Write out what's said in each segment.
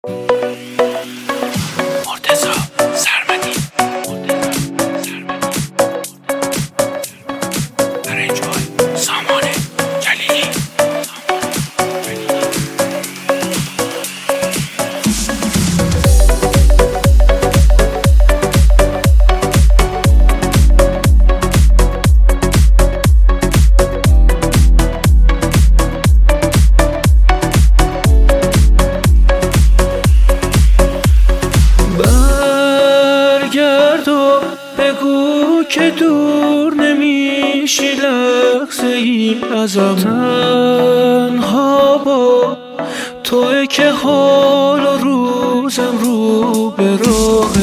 برگرد و بگو که دور نمیشی لحظه ای ازم، تنها با توئه که حال و روزم رو به راه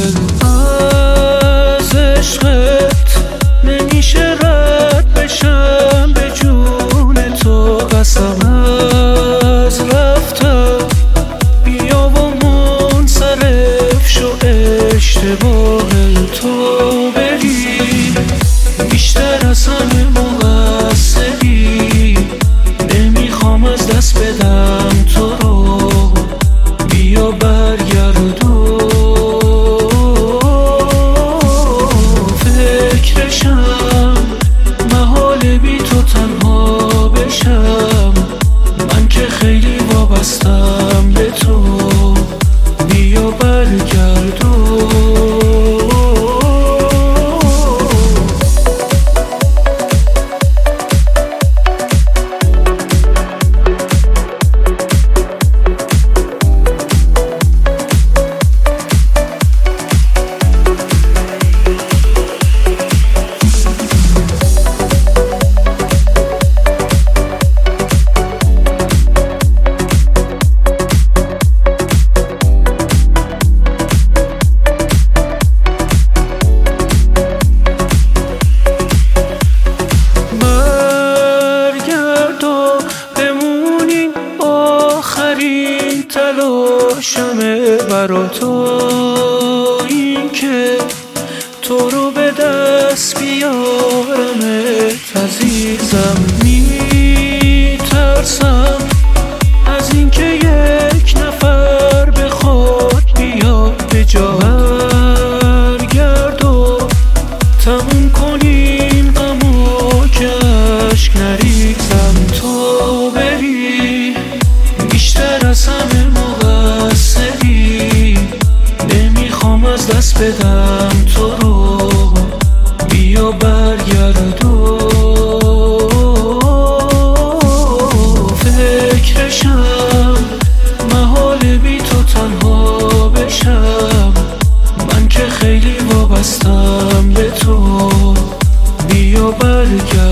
از عشقت نمیشه رد بشم، به جون تو قسم از رفتم بیا و منصرف شو، اشتباه تو بری بیشتر از همه مقصری، نمیخوام از دست بدم تو رو، بیا برگردو فکرشم محال بی تو تنها بشم، من که خیلی وابستم به تو، بیا برگردو. تلاشمه برا تو این که تو رو به دست بیارمت عزیزم، میترسم از این که یک نفر بخواد بیاد به جا، برگرد و تموم کنیم غمو که اشک نریزم، تو بری بیشتر از همه مقصری، نمیخوام از دست بدم تو رو، بیا برگردو فکرشم محال بی تو تنها بشم، من که خیلی وابستم به تو، بیا برگردو.